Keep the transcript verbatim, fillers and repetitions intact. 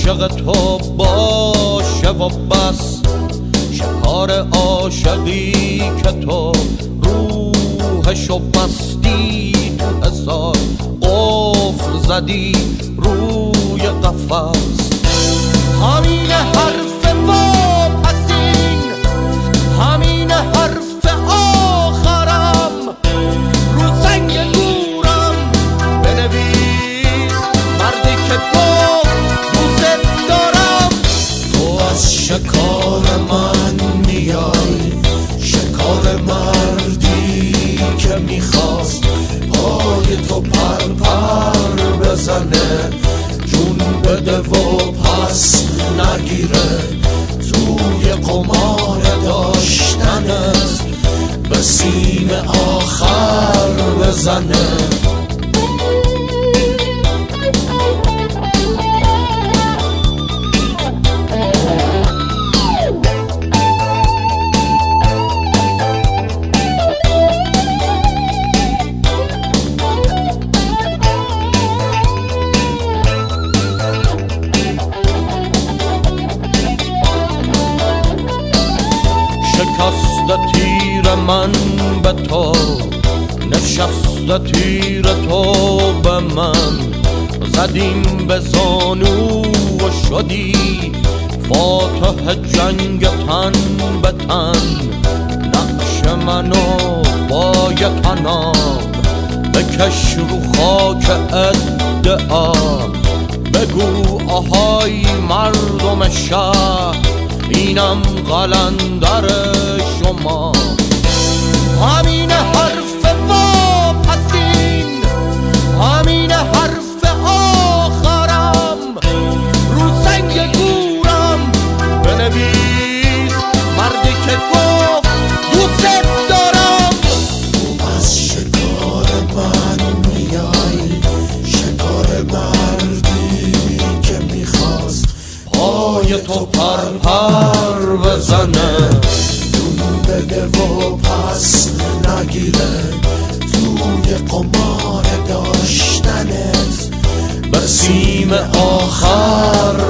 عاشق تو باشه و بس، شکار عاشقی که تو روحشو بستی، تو هزار قفل زدی روی قفس. همین حرف واپسین، همین حرف آخرم، رو سنگ گورم بنویس مردی که گفت دوست دارم. تو از شکار من میای، شکار مردی که میخواست پای تو پر پر بزنه، جون بده و پس نگیره، توی قمار داشتنت به سیم آخر بزنه. شکست تیر من به تو، نشست تیر تو به من، زدیم به زانو و شدی فاتح جنگ تن به تن. نقش منو با یک عناق بکش رو خاک ادعا، بگو آهای مردم شهر اینم قلندر شما. همین حرف واپسین، همین حرف آخرم، رو سنگ گورم بنویس مردی که گفت دوست دارم. تو از شکار من میای، شکار مردی که میخواست پای تو پر پر بزنه، جون بده و پس نگیره، توی قمار داشتنت به سیم آخر